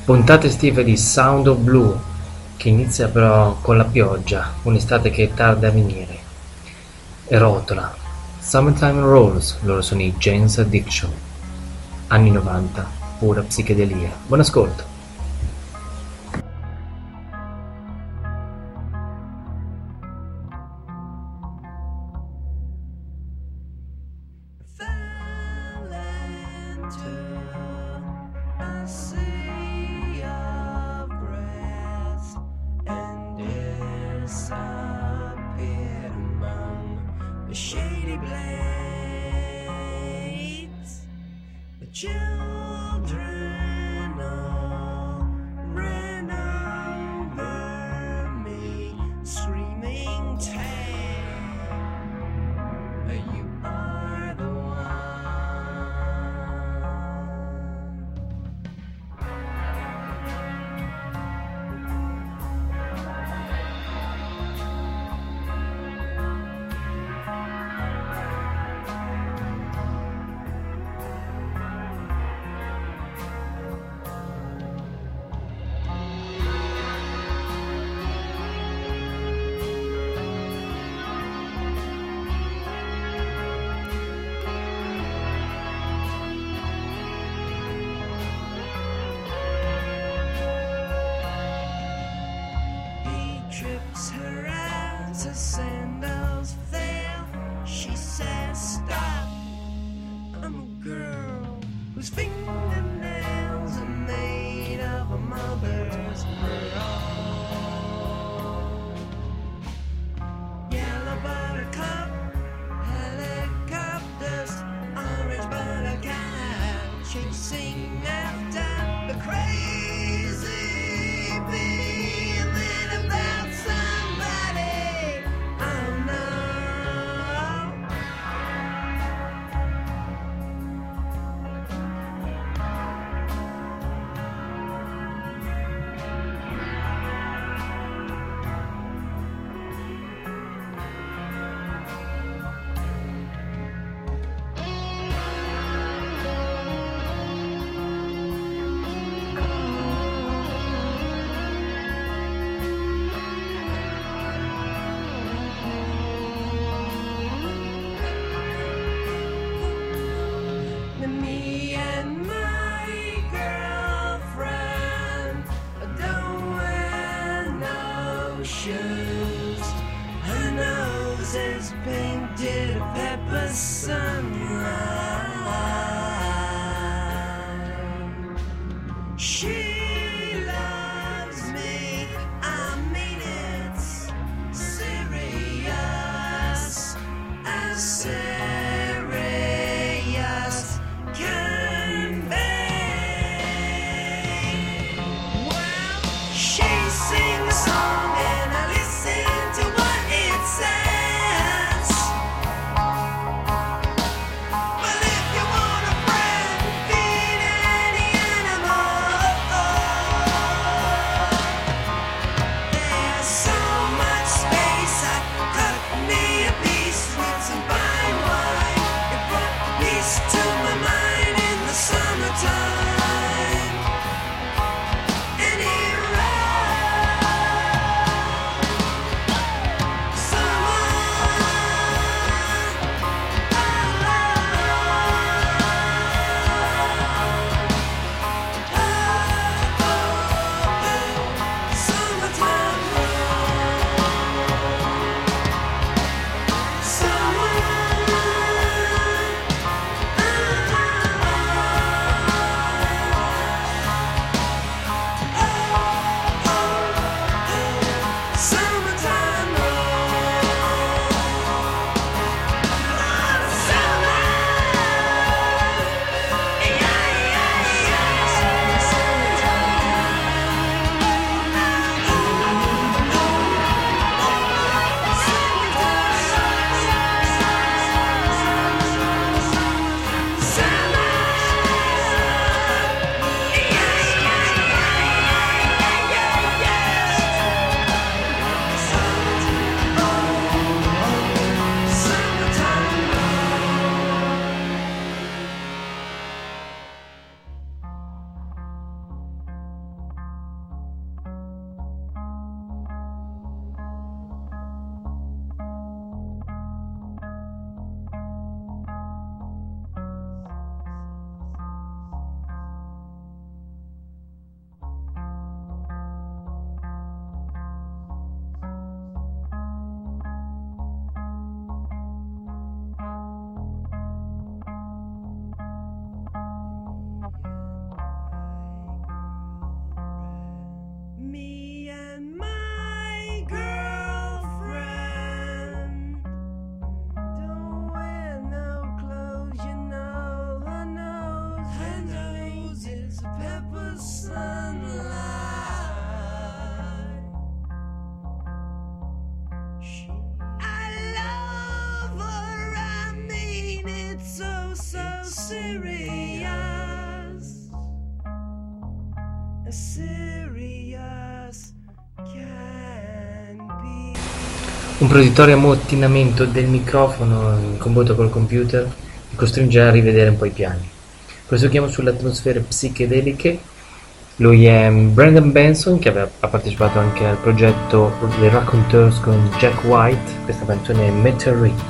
Puntate estive di Sound of Blue, che inizia però con la pioggia, un'estate che tarda a venire. E rotola. Summertime Rolls, loro sono i Jane's Addiction. Anni 90, pura psichedelia. Buon ascolto. Well, Un proditori ammuottinamento del microfono in combatto col computer mi costringe a rivedere un po' i piani. Proseguiamo sulle atmosfere psichedeliche. Lui è Brandon Benson, che ha partecipato anche al progetto The Raconteurs con Jack White. Questa canzone è Meteorite.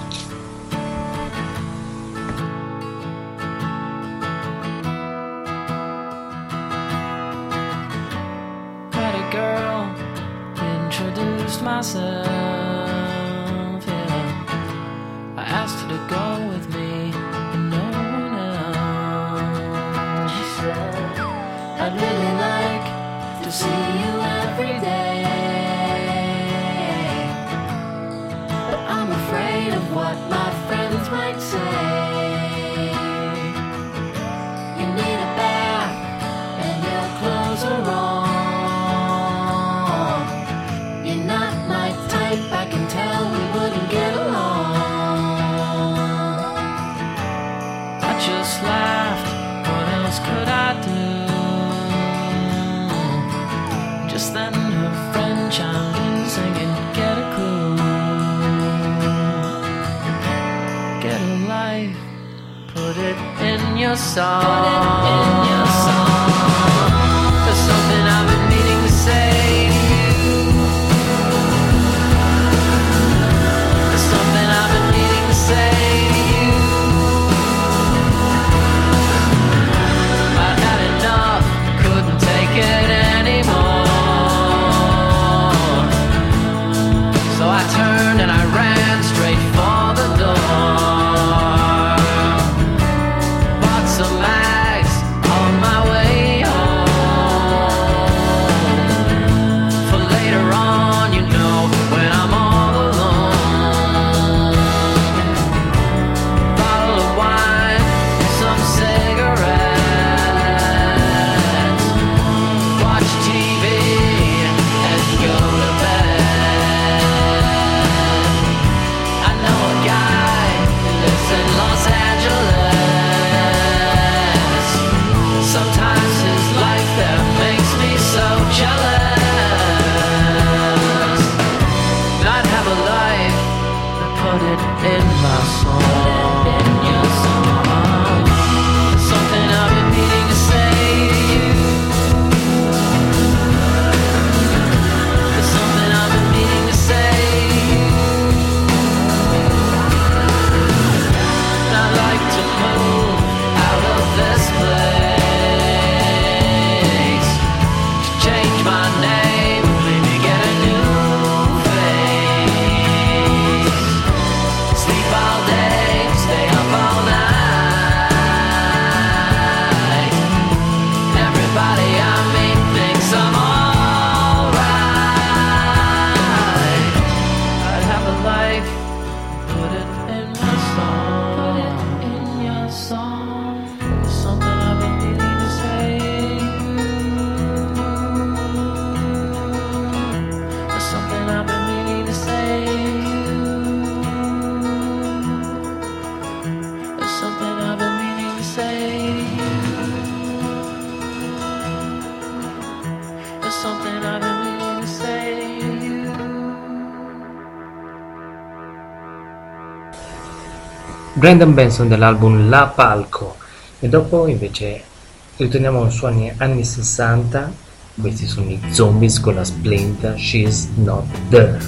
Brandon Benson dell'album La Palco. E dopo invece ritorniamo ai suoni anni 60. Questi sono i Zombies con la splendida She's Not There.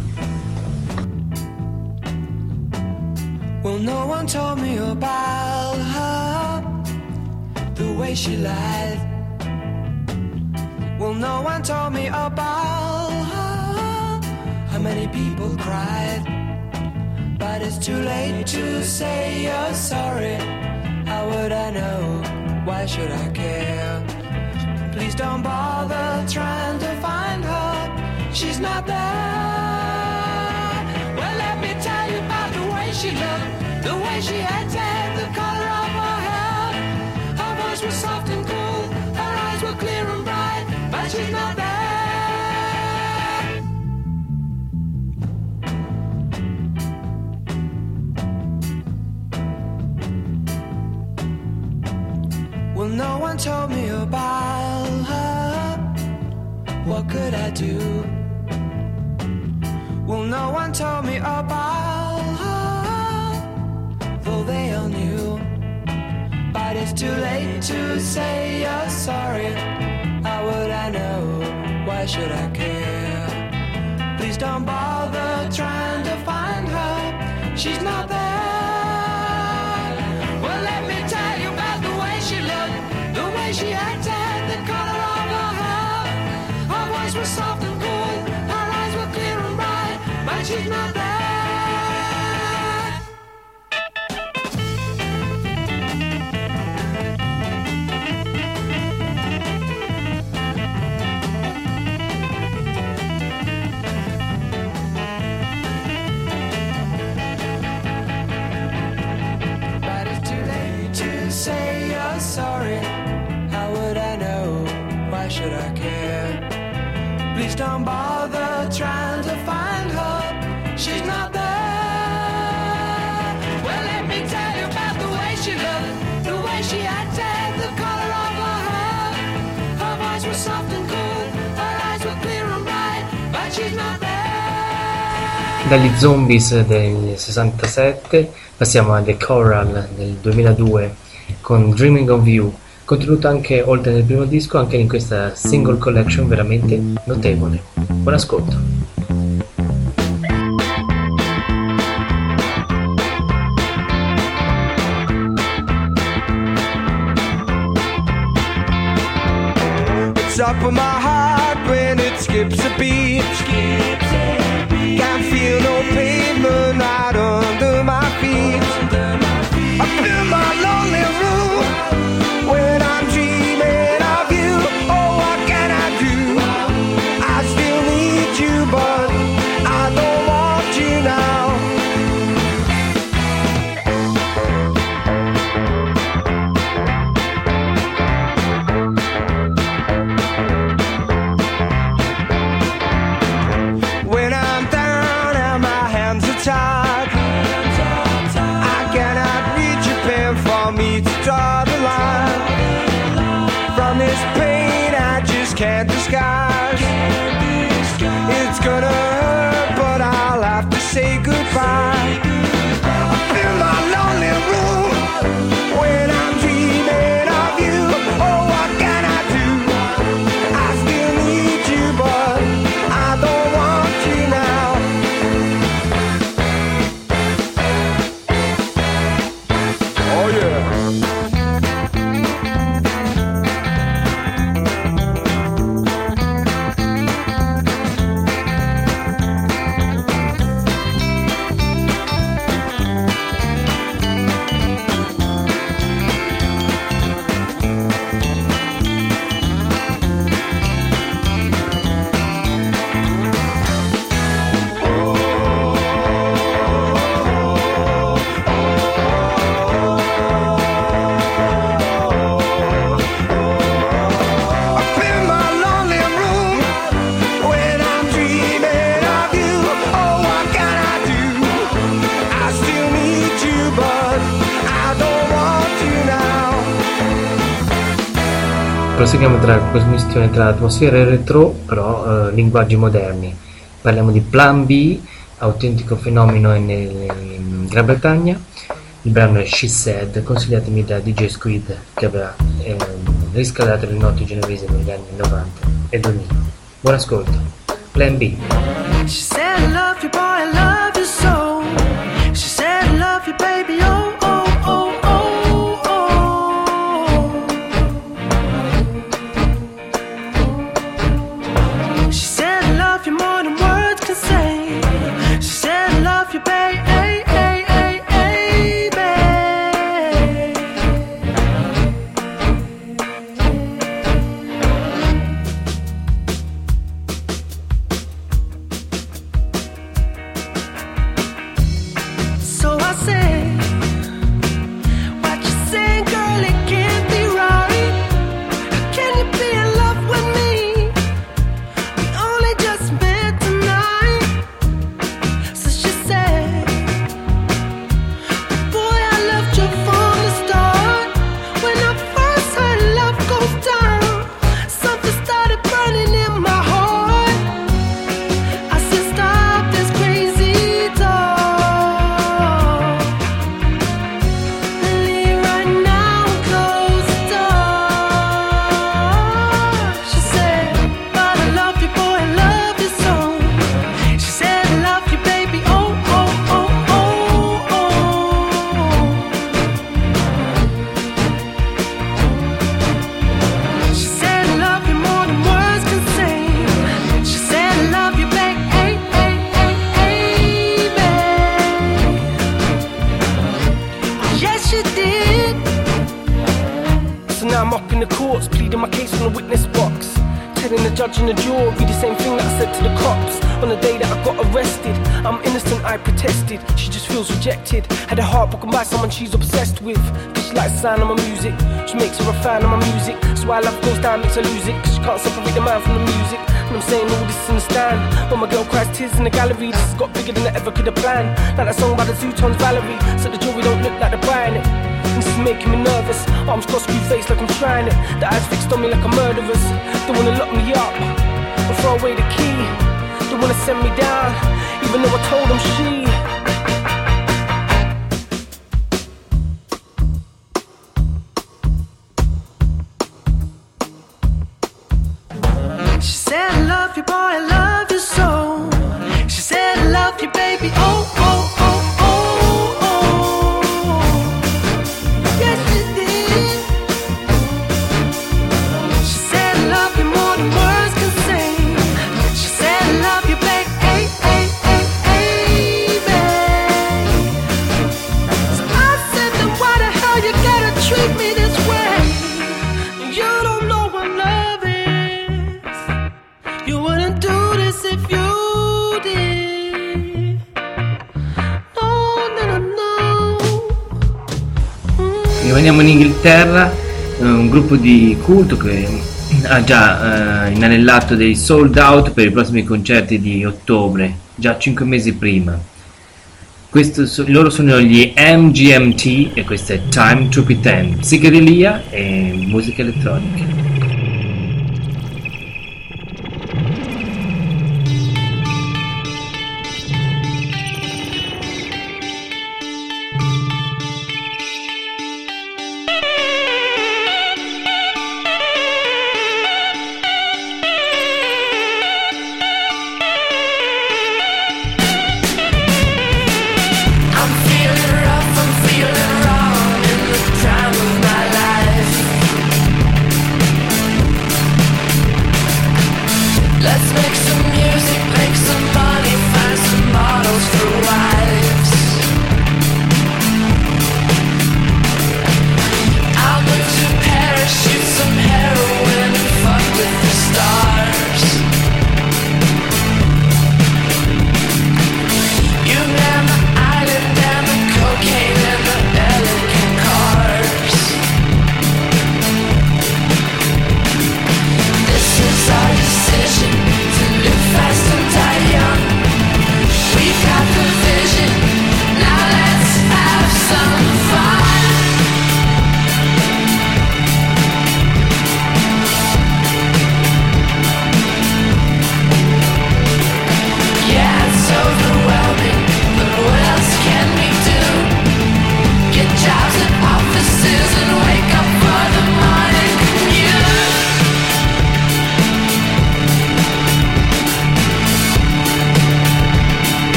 Well, no one told me about her, the way she lied. Well, no one told me about her, how many people cried. But it's too late to say you're sorry. How would I know? Why should I care? Please don't bother trying to find her. She's not there. Well, let me tell you about the way she looked, the way she acted, the color of her hair. Her voice was soft and cool, her eyes were clear and bright, but she's not there. one told me about her, what could I do? Well, no one told me about her, though they all knew. But it's too late to say you're sorry. How would I know? Why should I care? Please don't bother trying to find her. She's not there. Well, let me tell you about the way she looked, the way she acted, the color of her hair. Her voice was soft and cool, her eyes were clear and bright, but she's not there. Say you're sorry. How would I know? Why should I care? Please don't bother trying to find her. She's not there. Well, let me tell you about the way she looked, the way she acted, the color of her hair. Her voice was soft and cool, her eyes were clear and bright, but she's not there. Dagli Zombies del 67 passiamo a The Coral del 2002 con Dreaming of You, contenuto anche oltre nel primo disco, anche in questa single collection veramente notevole. Buon ascolto. It's up in my heart when it skips a beat. Can't feel no pavement right under my feet. I feel my lonely room when I'm dreaming of you. Oh, what can I do? I still need you, but I don't want you now. When I'm down and my hands are tied, I cannot reach a pen for me to draw the line. From this pain I just can't disguise. It's gonna hurt, but I'll have to say goodbye. I feel my lonely room when I'm dreaming of you. Oh, what can I do? I still need you, but I don't want you now. Oh yeah. I feel my lonely room when I'm dreaming of you. Oh, what can I do? I still need you, but I don't want you now. Proseguiamo tra questa mistione tra atmosfere retro, però linguaggi moderni. Parliamo di Plan B, autentico fenomeno in Gran Bretagna. Il brano è She Said, consigliatemi da DJ Squid, che aveva riscaldato le notti genovesi negli anni 90 e 2000. Buon ascolto. Plan B. She said I love you, boy, I love you so. She said I love you, baby, oh, oh, oh, oh, oh. She said I love you more than words can say. She said I love you, baby. in the witness box, telling the judge and the jury the same thing that I said to the cops on the day that I got arrested. I'm innocent, I protested. She just feels rejected. Had her heart broken by someone she's obsessed with. Cause she likes the sound of my music. She makes her a fan of my music. So why love goes down makes her lose it. Cause she can't separate the man from the music. And I'm saying all this in the stand. When my girl cries tears in the gallery, this has got bigger than I ever could have planned. Like that song by the Zootons, Valerie. So the jury don't look like they're buying it. And this is making me nervous. Arms crossed, screw face like I'm trying it. The eyes fixed on me like a murderer's. They wanna lock me up or throw away the key. They wanna send me down, even though I told them she said I love you, boy, I love you so. She said I love you, baby, oh, oh, oh, oh, oh. Yes, she did. She said I love you more than words can say. She said I love you, baby, hey, hey, hey, hey, babe. So I said, then why the hell you gotta treat me this way? You don't know what love is. You wouldn't do this if you did. No, no, no, no. Rimaniamo in Inghilterra, un gruppo di culto che ha già inanellato dei sold out per i prossimi concerti di ottobre, già 5 mesi prima. Loro sono gli MGMT e questo è Time to Pretend, psichedelia e musica elettronica. I'm feeling rough, I'm feeling wrong in the time of my life.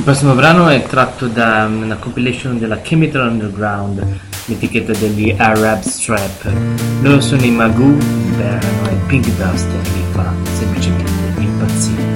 prossimo brano è tratto da una compilation della Chemical Underground, l'etichetta degli Arab Strap. Loro sono i Magoo, Berano e Pink Dust e mi fa semplicemente impazzire.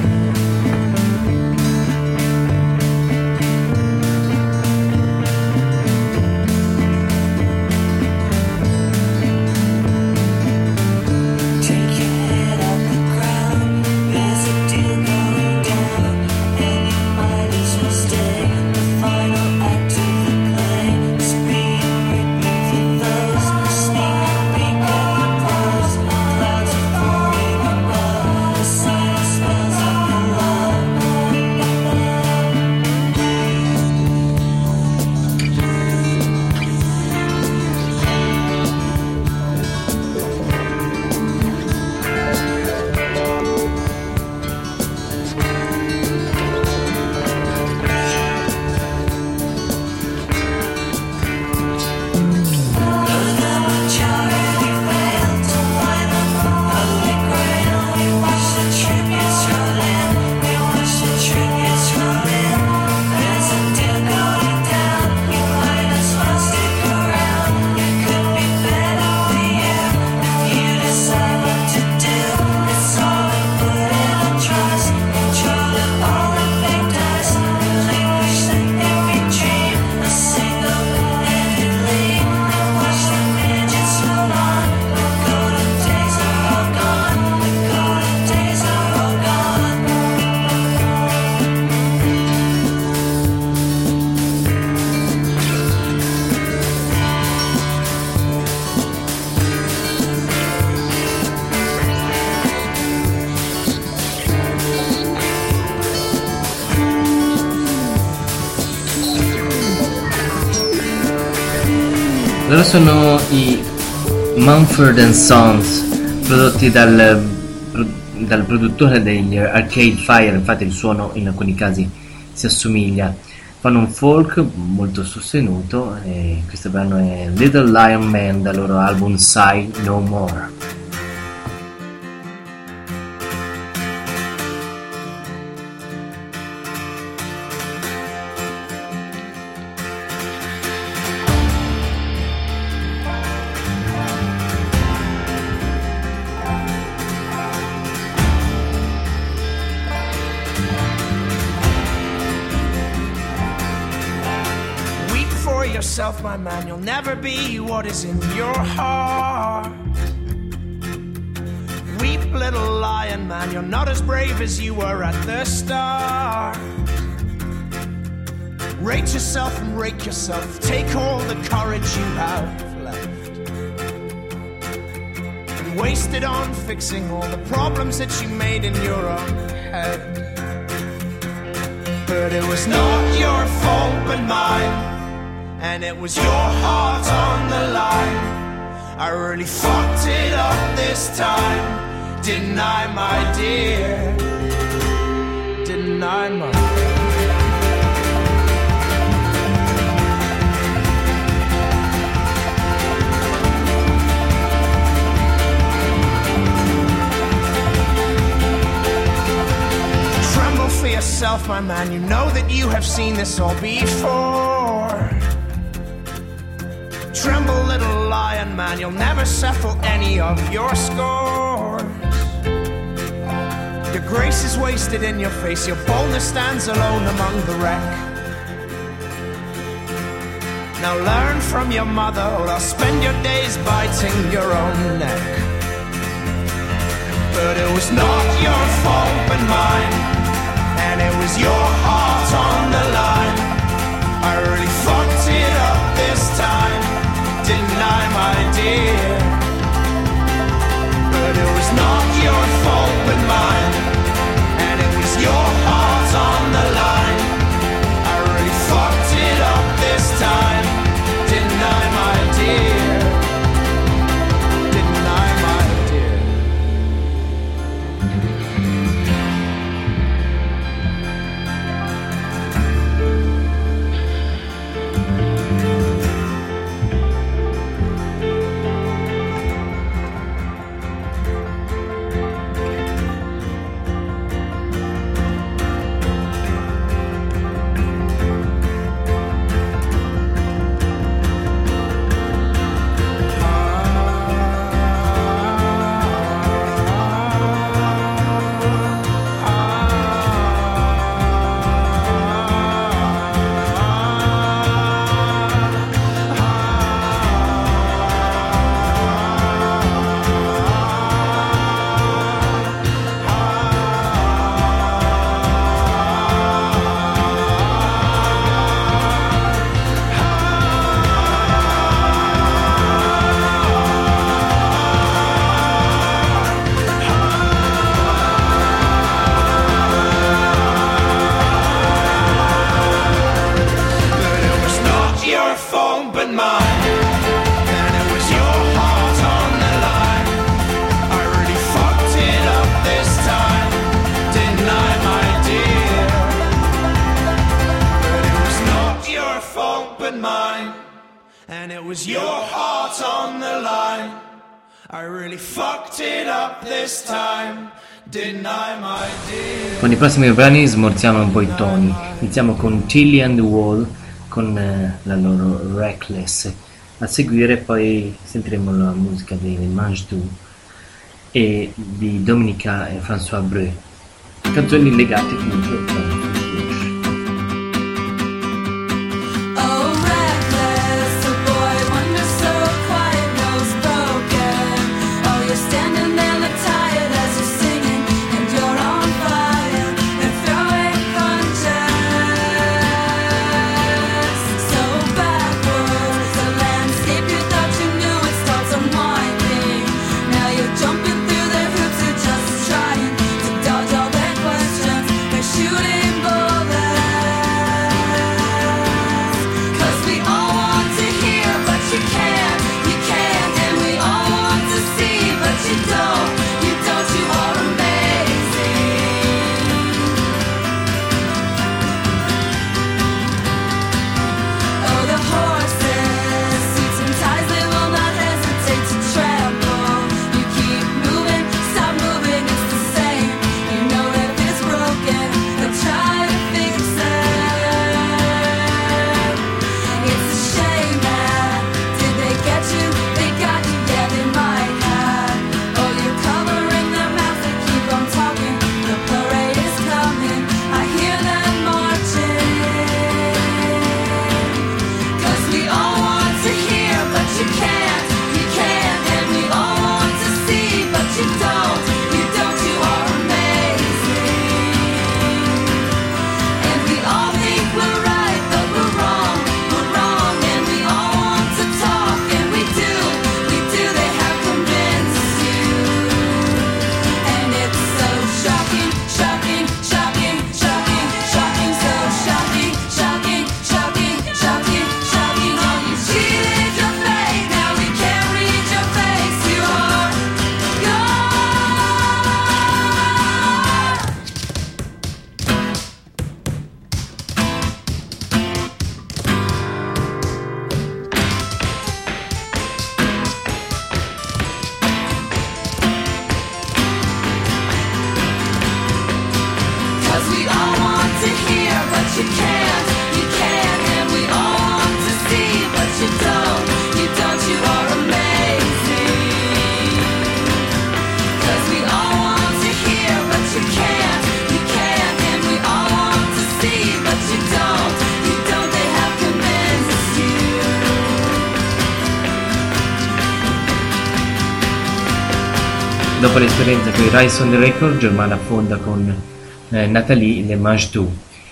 Loro sono i Mumford & Sons, prodotti dal produttore degli Arcade Fire, infatti il suono in alcuni casi si assomiglia. Fanno un folk molto sostenuto e questo brano è Little Lion Man dal loro album Sigh No More. Yourself, my man, you'll never be what is in your heart. Weep, little lion man, you're not as brave as you were at the start. Rate yourself and rake yourself, take all the courage you have left and waste it on fixing all the problems that you made in your own head. But it was not your fault but mine, and it was your heart on the line. I really fucked it up this time, didn't I, my dear? Didn't I, my dear? Tremble for yourself, my man, you know that you have seen this all before. Tremble, little lion man, you'll never settle any of your scores. Your grace is wasted in your face, your boldness stands alone among the wreck. Now learn from your mother, or I'll spend your days biting your own neck. But it was not your fault but mine, and it was your heart on the line. I really fucked it up this time, didn't I, my dear? But it was not your fault but mine, and it was your heart on the line. I really fucked it up this time, didn't I, my dear? Didn't I, my dear? was your heart on the line. I really fucked it up this time, didn't I, my dear? Con i prossimi brani smorziamo un po' i toni. Iniziamo con Tilly and the Wall con la loro Reckless. A seguire poi sentiremo la musica dei Mange Deux e di Dominica e François Breu. Canzoni legate comunque Dopo l'esperienza con i Rise on the Record, Germana fonda con Nathalie le Mange Deux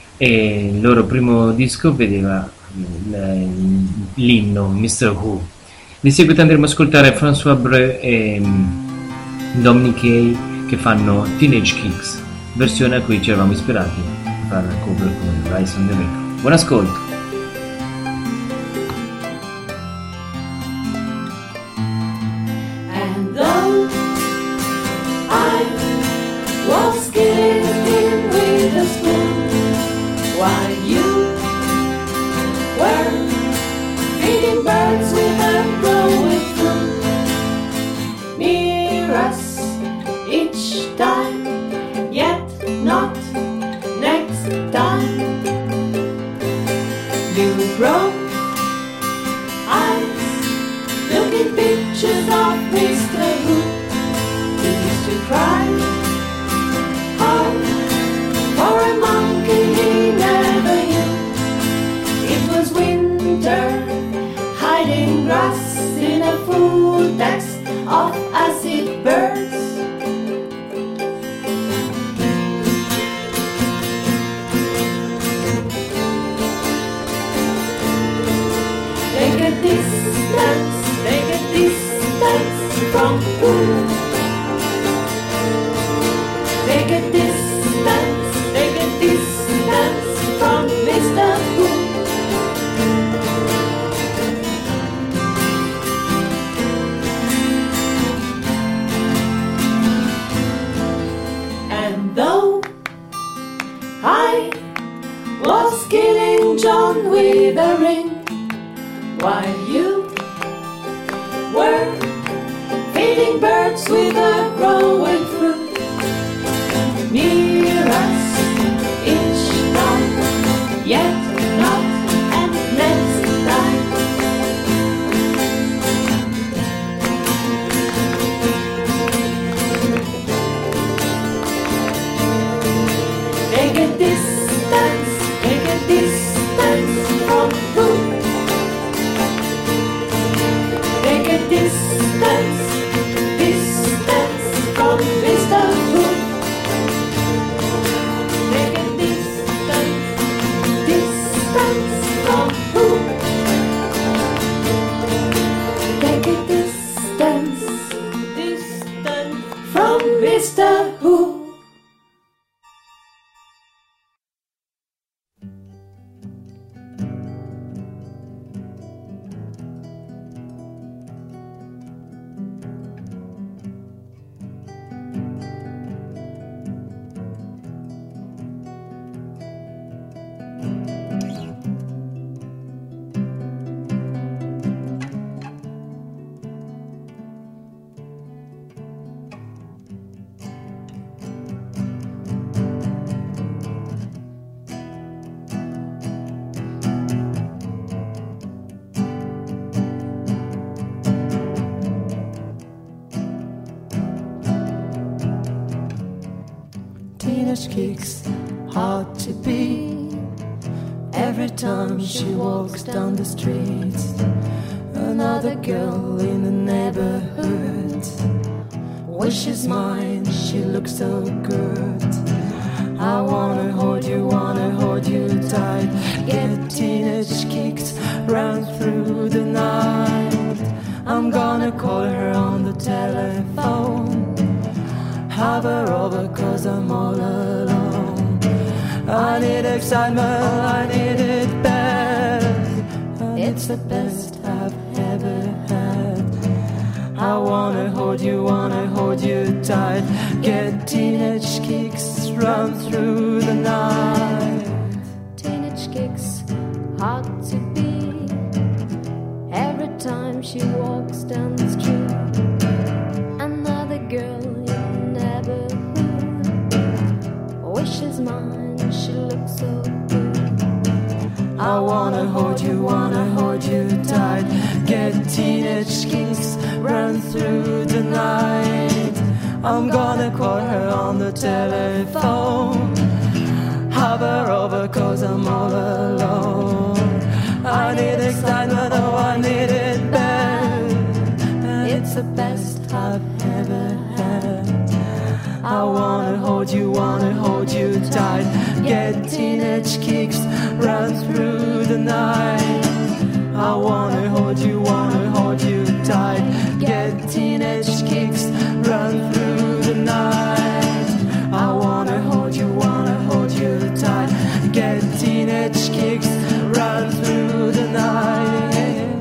e il loro primo disco vedeva l'inno Mr. Who. Di seguito andremo a ascoltare François Breu e Dominic Kay che fanno Teenage Kicks, versione a cui ci eravamo ispirati a fare la cover con Rise on the Record. Buon ascolto! Was killing John with a ring, while you Singing birds with a growing fruit near us each night, yet not and let's die. Take a distance from who? Take a distance from Mr. Who? Take a distance from who? Take a distance from Mr. Who? Teenage kicks hard to be. Every time she walks down the street, another girl in the neighborhood wishes mine. She looks so good. I wanna hold you tight. Get teenage kicks, run through the night. I'm gonna call her on the telephone. Have her over 'cause I'm all alone. I need excitement, I need it bad. It's the best I've ever had. I wanna hold you tight. Get teenage kicks, run through the night. Teenage kicks, hard to be. Every time she walks down the street, another girl in the neighborhood wishes mine. She looks so good. I wanna hold you tight. Get teenage kicks, run through the night. I'm gonna call her on the telephone. Have her over 'cause I'm all alone. I need excitement, oh I need it bad. It's the best I've ever had. I wanna hold you tight. Get teenage kicks, run through the night. I wanna hold you tight. Get teenage kicks, run through the night. I wanna hold you tight. Get teenage kicks, run through the night.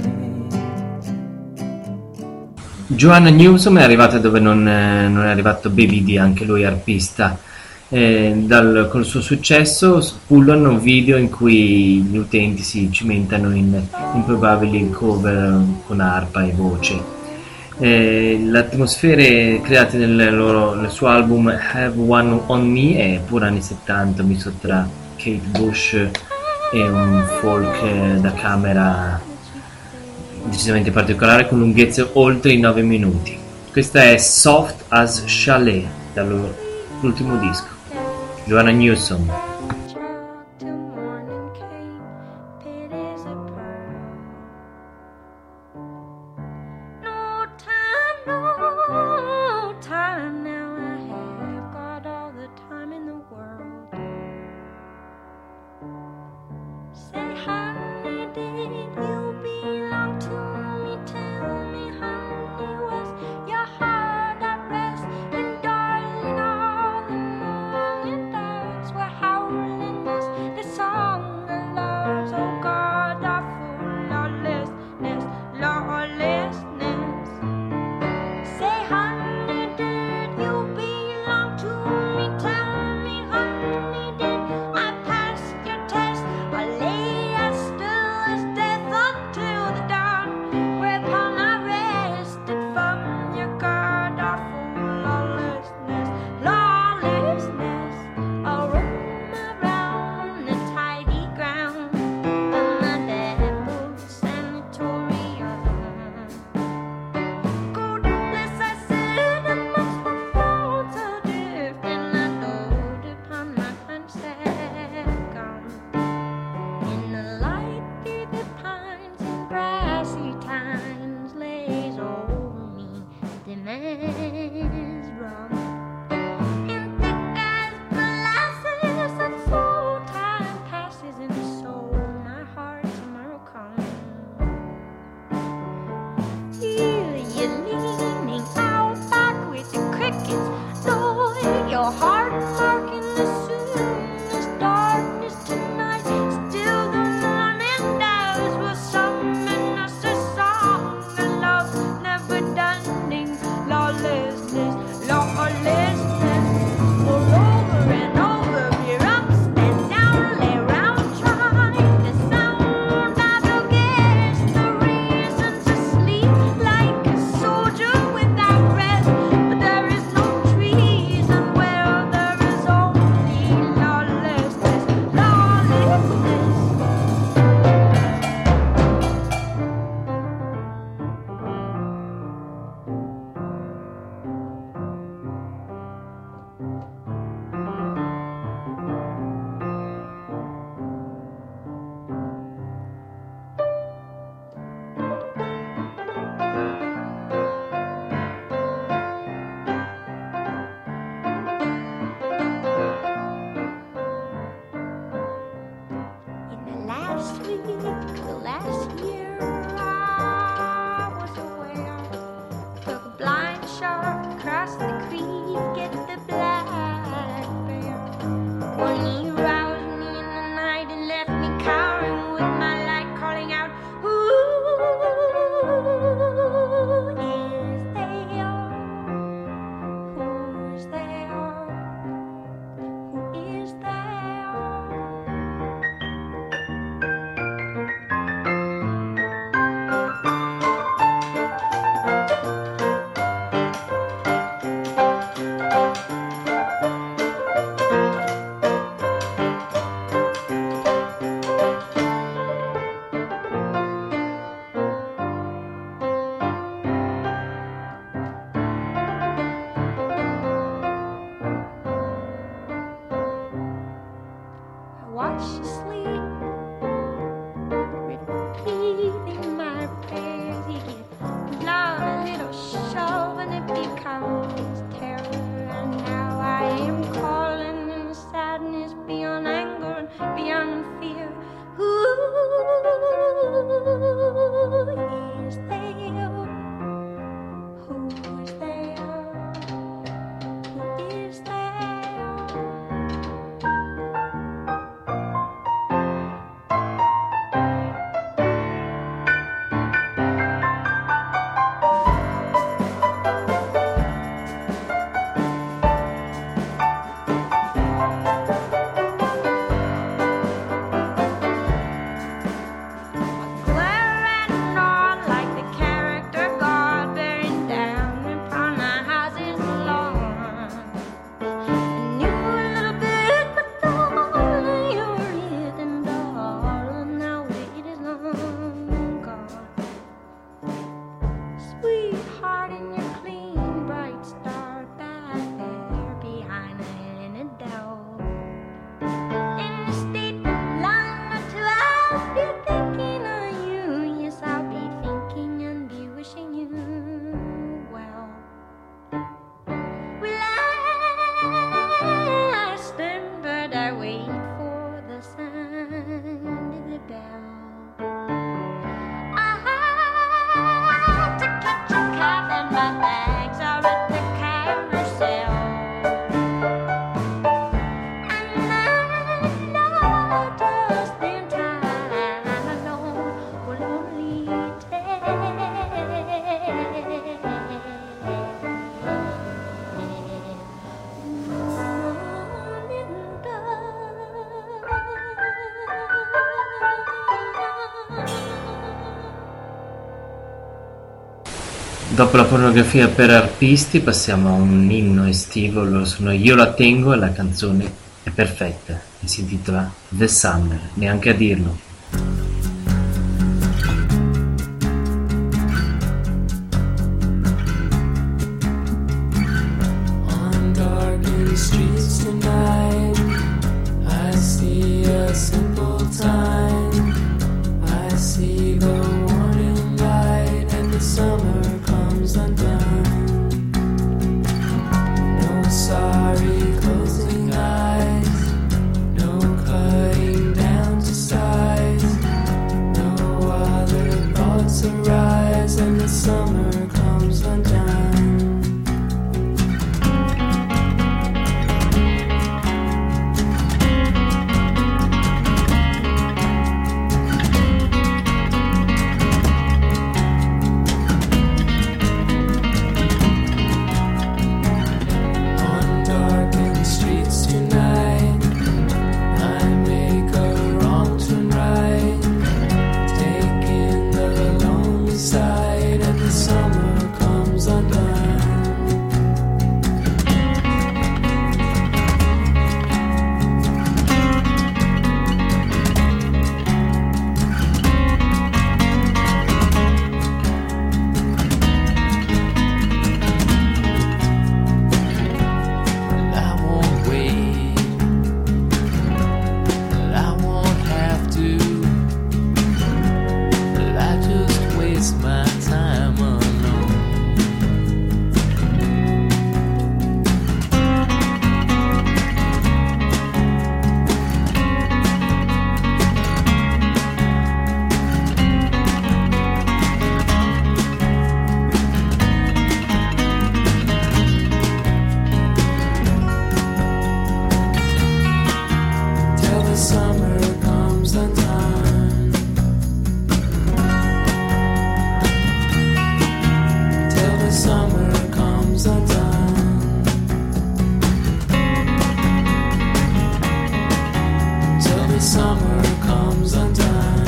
Joanna Newsom è arrivata dove non è arrivato Baby D, anche lui arpista. Col suo successo pullano un video in cui gli utenti si cimentano in improbabili cover con arpa e voce. Le atmosfere create nel suo album Have One On Me è pure anni 70, misto tra Kate Bush e un folk da camera decisamente particolare, con lunghezze oltre i 9 minuti. Questa è Soft as Chalet, dall'ultimo disco. Joanna Newsom. How she sleep, repeating my prayers. He gets love a little shove and it becomes terror. And now I am calling in sadness beyond anger and beyond fear. Who is there? Who is there? Who is there? Glaring on like the character God buried down upon our house's lawn. I knew a little bit, but all your hidden doll, now it is long gone. Sweetheart, in your clean, bright star back there behind a door. In the state line or two, I'll be thinking of you. Yes, I'll be thinking and be wishing you well. Will I stand, but I wait for the sound of the bell. I had to catch a cab and my bags are at the carousel. And I know just in time alone will only Dopo la pornografia per arpisti passiamo a un inno estivo, loro sono Io la tengo e la canzone è perfetta e si intitola The Summer, neanche a dirlo. On darkened streets tonight, I see a simple time. I see the warning light, and the summer comes undone. No sorry closing eyes, no cutting down to size, no other thoughts arise, and the summer comes undone. On darkened streets tonight, I make a wrong turn right, taking the lonely side, and the summer comes undone. I won't wait, I won't have to, I just waste my time alone. Till the summer comes undone. Till the summer comes undone. Till the summer comes undone.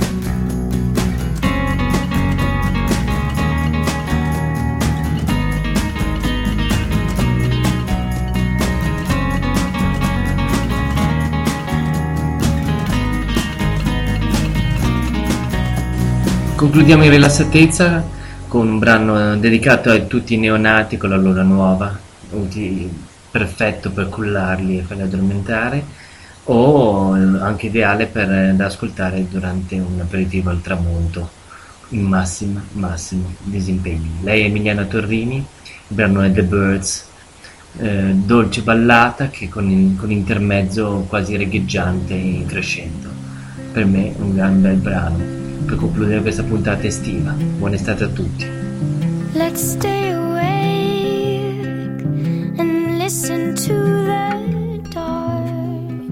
Concludiamo in rilassatezza con un brano dedicato a tutti i neonati con la loro nuova, perfetto per cullarli e farli addormentare. o anche ideale da ascoltare durante un aperitivo al tramonto, in massimo disimpegno. Lei è Emiliana Torrini, il brano è The Birds, dolce ballata che con intermezzo quasi regheggiante in crescendo. Per me un gran bel brano per concludere questa puntata estiva. Buona estate a tutti. Let's stay awake and listen to the dark.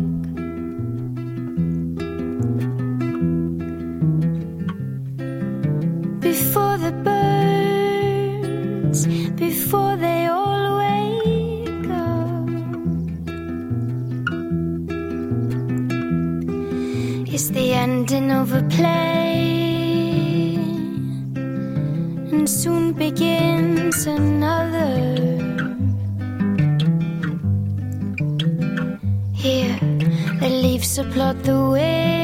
Before the birds, before they all wake up. It's the ending of a play, and soon begins another. Here, the leaves applaud the wind.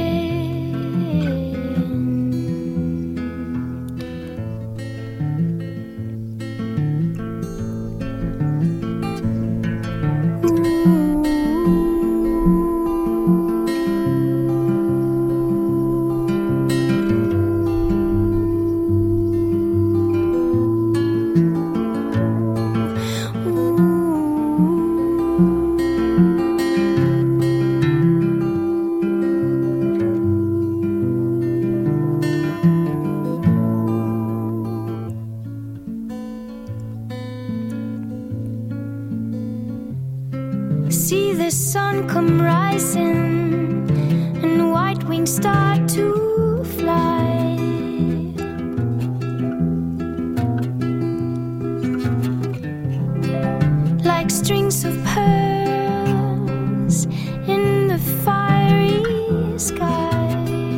See the sun come rising and white wings start to fly. Like strings of pearls in the fiery sky.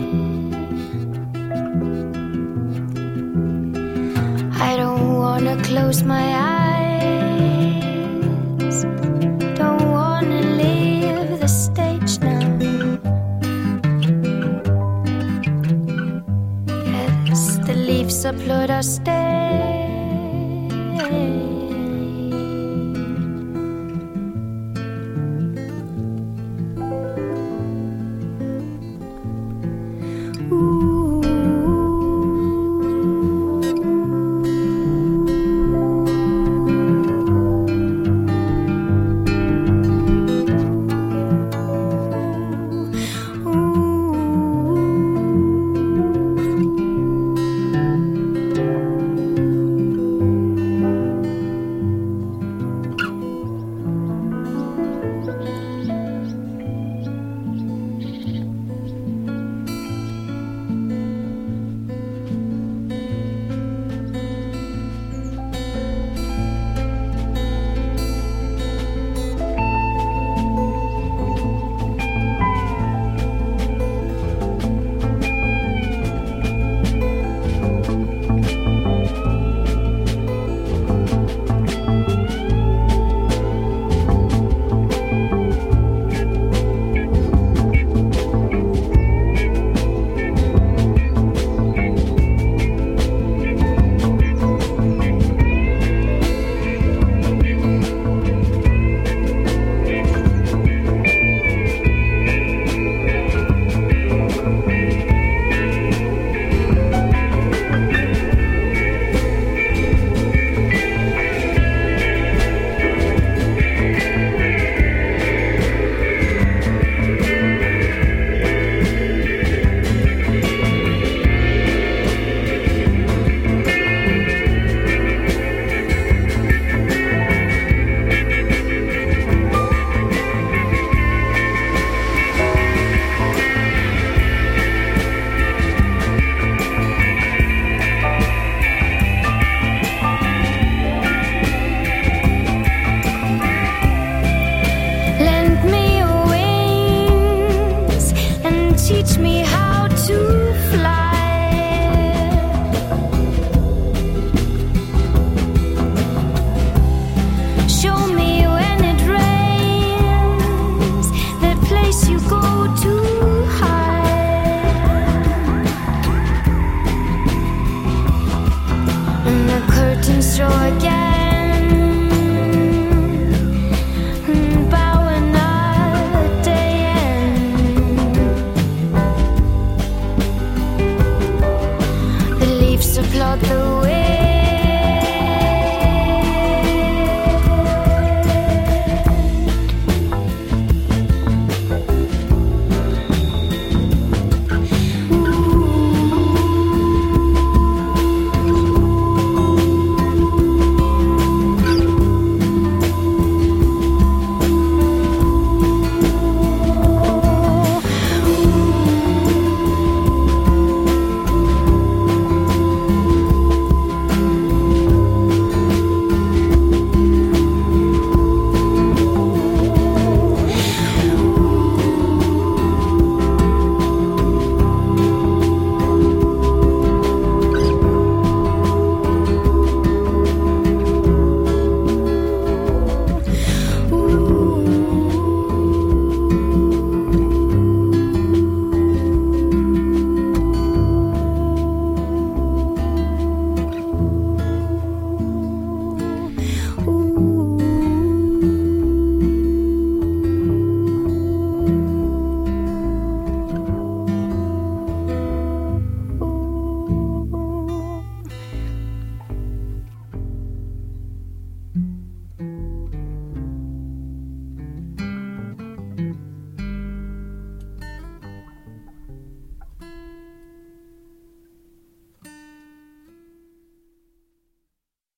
I don't wanna close my eyes. Applaud our stay.